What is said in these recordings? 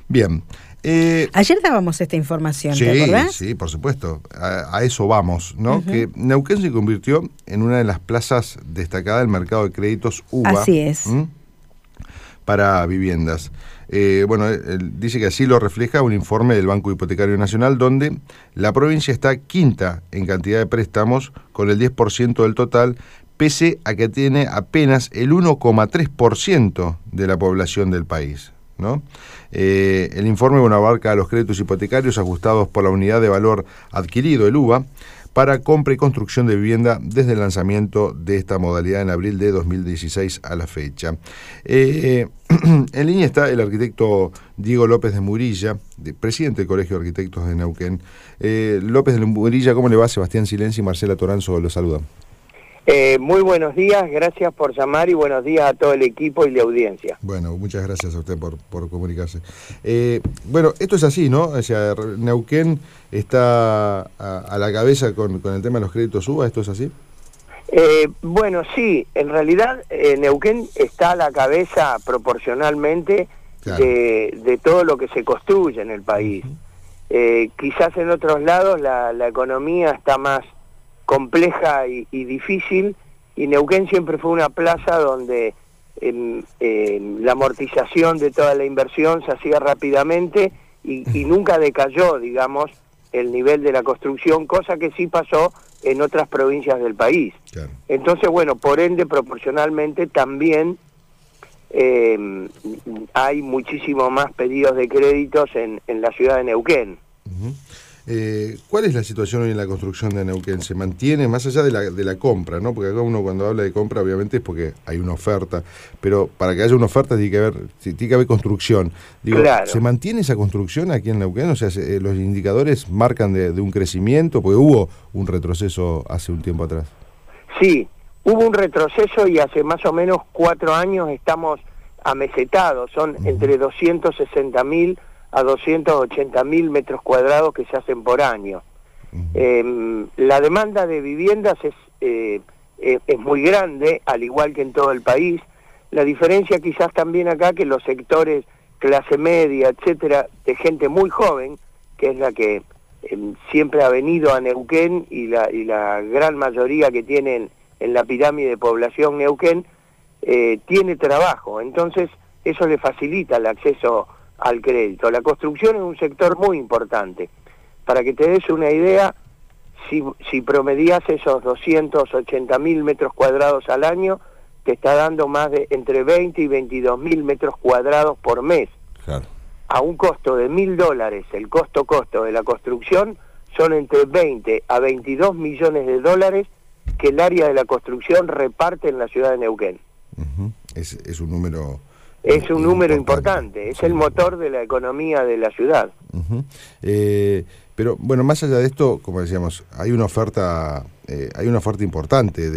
Bien. Ayer dábamos esta información, sí, ¿te acordás? Sí, por supuesto. A eso vamos, ¿no? Que Neuquén se convirtió en una de las plazas destacadas del mercado de créditos UBA. Así es. Para viviendas. Bueno, él dice que así lo refleja un informe del Banco Hipotecario Nacional, donde la provincia está quinta en cantidad de préstamos, con el 10% del total, pese a que tiene apenas el 1,3% de la población del país, ¿no? El informe abarca a los créditos hipotecarios ajustados por la unidad de valor adquirido, el UVA, para compra y construcción de vivienda desde el lanzamiento de esta modalidad en abril de 2016 a la fecha. En línea está el arquitecto Diego López de Murilla, presidente del Colegio de Arquitectos de Neuquén. López de Murilla, ¿cómo le va? Sebastián Silenzi y Marcela Toranzo lo saludan. Muy buenos días, gracias por llamar y buenos días a todo el equipo y la audiencia. Bueno, muchas gracias a usted por comunicarse. Bueno, esto es así, ¿no? O sea, Neuquén está a la cabeza con el tema de los créditos UBA, ¿esto es así? Bueno, sí, en realidad Neuquén está a la cabeza proporcionalmente, claro, de todo lo que se construye en el país. Quizás en otros lados la economía está más compleja y difícil, y Neuquén siempre fue una plaza donde la amortización de toda la inversión se hacía rápidamente y nunca decayó, digamos, el nivel de la construcción, cosa que sí pasó en otras provincias del país. Claro. Entonces, bueno, por ende, proporcionalmente también hay muchísimo más pedidos de créditos en la ciudad de Neuquén. ¿Cuál es la situación hoy en la construcción de Neuquén? ¿Se mantiene más allá de la compra, ¿no? Porque acá uno cuando habla de compra obviamente es porque hay una oferta, pero para que haya una oferta tiene que haber construcción. Digo, claro. ¿Se mantiene esa construcción aquí en Neuquén? O sea, los indicadores marcan de un crecimiento, porque hubo un retroceso hace un tiempo atrás. Sí, hubo un retroceso y hace más o menos 4 años estamos amesetados, son entre 260.000 a 280.000 metros cuadrados que se hacen por año. La demanda de viviendas es muy grande, al igual que en todo el país. La diferencia quizás también acá que los sectores clase media, etcétera, de gente muy joven, que es la que siempre ha venido a Neuquén, y la gran mayoría que tienen en la pirámide de población Neuquén, tiene trabajo. Entonces eso le facilita el acceso al crédito. La construcción es un sector muy importante. Para que te des una idea, si promedias esos 280.000 metros cuadrados al año, te está dando más de entre 20 y 22.000 metros cuadrados por mes. Claro. A un costo de $1.000, el costo de la construcción son entre 20 a 22 millones de dólares que el área de la construcción reparte en la ciudad de Neuquén. Es un número... Es un número importante, es el motor de la economía de la ciudad. Pero bueno, más allá de esto, como decíamos, hay una oferta importante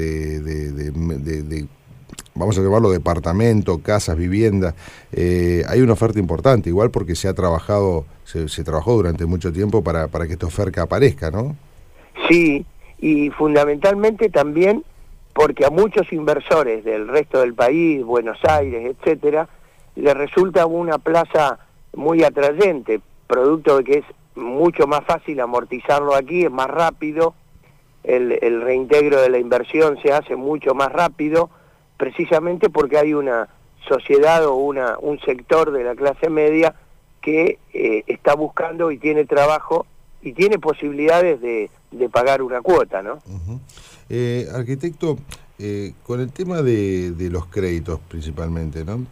de vamos a llamarlo departamento, casas, vivienda. Hay una oferta importante, igual porque se trabajó durante mucho tiempo para que esta oferta aparezca, ¿no? Sí, y fundamentalmente también porque a muchos inversores del resto del país, Buenos Aires, etcétera, les resulta una plaza muy atrayente, producto de que es mucho más fácil amortizarlo aquí, es más rápido, el reintegro de la inversión se hace mucho más rápido, precisamente porque hay una sociedad o un sector de la clase media que está buscando y tiene trabajo y tiene posibilidades de pagar una cuota, ¿no? Arquitecto, con el tema de los créditos principalmente, ¿no?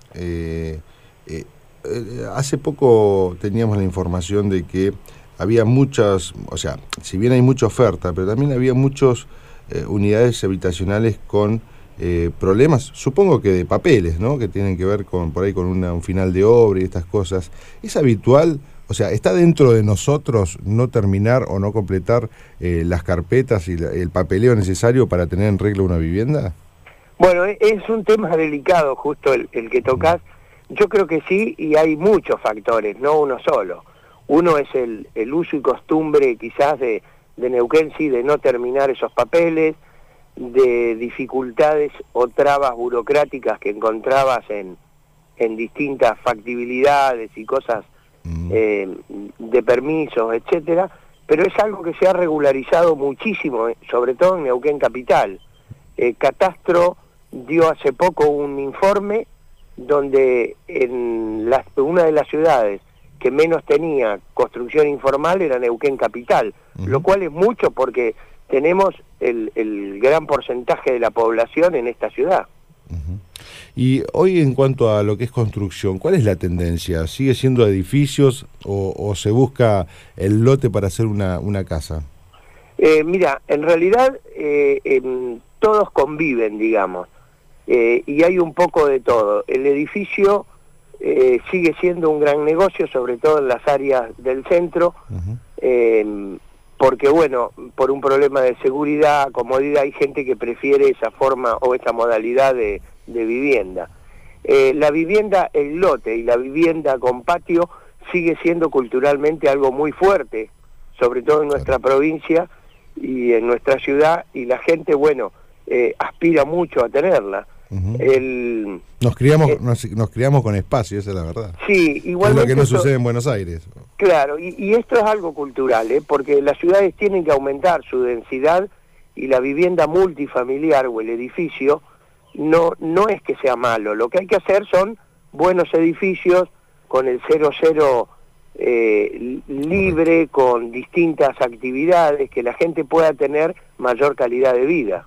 Hace poco teníamos la información de que había muchas, o sea, si bien hay mucha oferta, pero también había muchas unidades habitacionales con problemas, supongo que de papeles, ¿no? Que tienen que ver por ahí con un final de obra y estas cosas. ¿Es habitual? O sea, ¿está dentro de nosotros no terminar o no completar las carpetas y el papeleo necesario para tener en regla una vivienda? Bueno, es un tema delicado justo el que tocas. Yo creo que sí, y hay muchos factores, no uno solo. Uno es el uso y costumbre quizás de Neuquén, sí, de no terminar esos papeles, de dificultades o trabas burocráticas que encontrabas en distintas factibilidades y cosas de permisos, etcétera, pero es algo que se ha regularizado muchísimo, sobre todo en Neuquén Capital. Catastro dio hace poco un informe donde una de las ciudades que menos tenía construcción informal era Neuquén Capital, lo cual es mucho porque tenemos el gran porcentaje de la población en esta ciudad. Y hoy, en cuanto a lo que es construcción, ¿cuál es la tendencia? ¿Sigue siendo edificios o se busca el lote para hacer una casa? Mira, en realidad todos conviven, digamos, y hay un poco de todo. El edificio sigue siendo un gran negocio, sobre todo en las áreas del centro, porque bueno, por un problema de seguridad, comodidad, hay gente que prefiere esa forma o esa modalidad de vivienda. La vivienda, el lote y la vivienda con patio sigue siendo culturalmente algo muy fuerte, sobre todo en nuestra provincia y en nuestra ciudad, y la gente, bueno, aspira mucho a tenerla. Nos criamos con espacio, esa es la verdad. Sí, igualmente. Es lo que no sucede en Buenos Aires. Claro, y esto es algo cultural, porque las ciudades tienen que aumentar su densidad y la vivienda multifamiliar o el edificio no es que sea malo. Lo que hay que hacer son buenos edificios con el 00 libre, con distintas actividades, que la gente pueda tener mayor calidad de vida.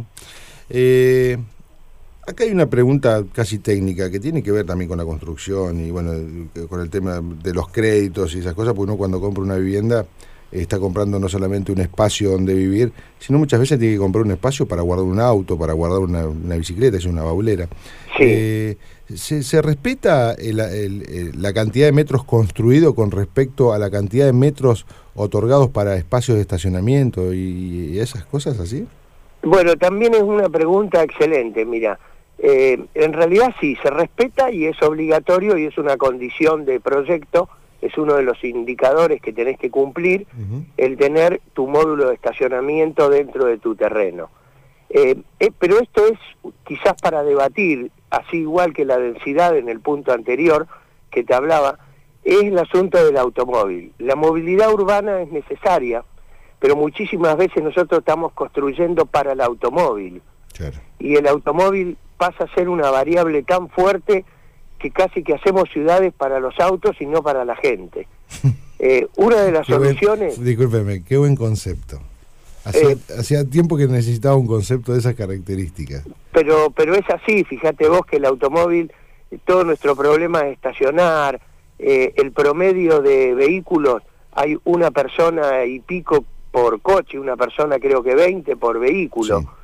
Acá hay una pregunta casi técnica que tiene que ver también con la construcción y bueno, con el tema de los créditos y esas cosas, porque uno cuando compra una vivienda está comprando no solamente un espacio donde vivir, sino muchas veces tiene que comprar un espacio para guardar un auto, para guardar una bicicleta, es una baulera. Sí. ¿Se respeta la cantidad de metros construidos con respecto a la cantidad de metros otorgados para espacios de estacionamiento y esas cosas así? Bueno, también es una pregunta excelente, mira. En realidad sí, se respeta y es obligatorio y es una condición de proyecto, es uno de los indicadores que tenés que cumplir, el tener tu módulo de estacionamiento dentro de tu terreno. Pero esto es quizás para debatir, así igual que la densidad en el punto anterior que te hablaba, es el asunto del automóvil. La movilidad urbana es necesaria, pero muchísimas veces nosotros estamos construyendo para el automóvil. Claro. Y el automóvil pasa a ser una variable tan fuerte que casi que hacemos ciudades para los autos y no para la gente. Una de las soluciones... Discúlpeme, qué buen concepto. Hacía tiempo que necesitaba un concepto de esas características. Pero es así, fíjate vos que el automóvil, todo nuestro problema es estacionar, el promedio de vehículos, hay una persona y pico por coche, una persona creo que 20 por vehículo. Sí.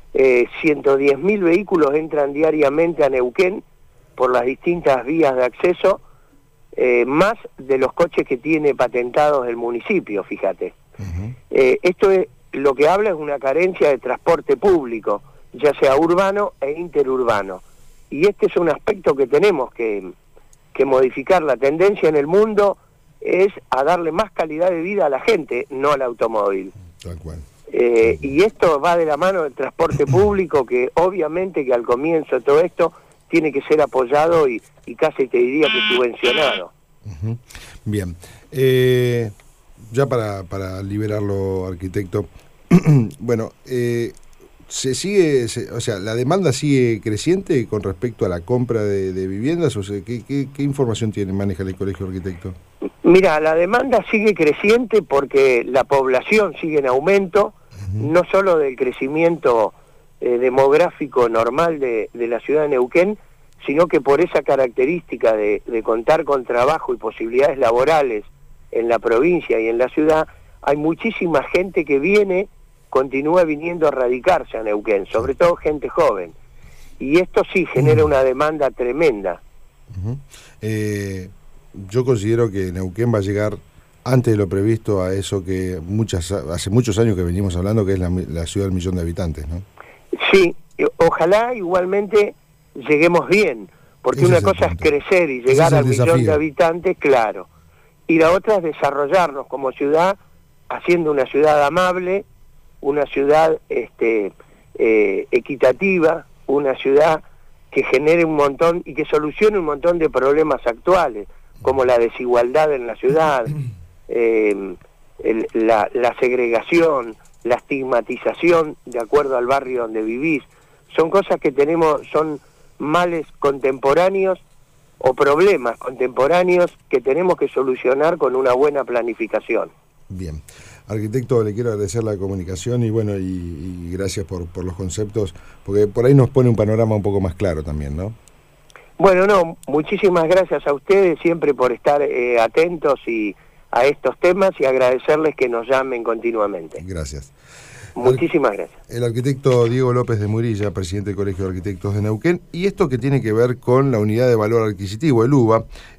110.000 vehículos entran diariamente a Neuquén por las distintas vías de acceso, más de los coches que tiene patentados el municipio, fíjate. Esto es, lo que habla es una carencia de transporte público, ya sea urbano e interurbano. Y este es un aspecto que tenemos que modificar. La tendencia en el mundo es a darle más calidad de vida a la gente, no al automóvil. Tal cual. Y esto va de la mano del transporte público, que obviamente que al comienzo de todo esto tiene que ser apoyado y casi te diría que subvencionado. Bien. Ya para liberarlo, arquitecto, bueno, o sea, la demanda sigue creciente con respecto a la compra de viviendas, o sea, ¿qué información maneja el Colegio Arquitecto? Mira, la demanda sigue creciente porque la población sigue en aumento, no solo del crecimiento demográfico normal de la ciudad de Neuquén, sino que por esa característica de contar con trabajo y posibilidades laborales en la provincia y en la ciudad, hay muchísima gente que continúa viniendo a radicarse a Neuquén, sobre todo gente joven. Y esto sí genera una demanda tremenda. Yo considero que Neuquén va a llegar antes de lo previsto a eso que hace muchos años que venimos hablando, que es la ciudad del 1.000.000 de habitantes, ¿no? Sí, ojalá igualmente lleguemos bien, porque una cosa es crecer y llegar al 1.000.000 de habitantes, claro, y la otra es desarrollarnos como ciudad, haciendo una ciudad amable, una ciudad equitativa, una ciudad que genere un montón y que solucione un montón de problemas actuales, como la desigualdad en la ciudad, la segregación, la estigmatización de acuerdo al barrio donde vivís. Son cosas que tenemos, son males contemporáneos o problemas contemporáneos que tenemos que solucionar con una buena planificación. Bien. Arquitecto, le quiero agradecer la comunicación y bueno, y gracias por los conceptos, porque por ahí nos pone un panorama un poco más claro también, ¿no? Bueno, no, muchísimas gracias a ustedes siempre por estar atentos a estos temas y agradecerles que nos llamen continuamente. Gracias. Muchísimas gracias. El arquitecto Diego López de Murilla, presidente del Colegio de Arquitectos de Neuquén, y esto que tiene que ver con la unidad de valor adquisitivo, el UVA.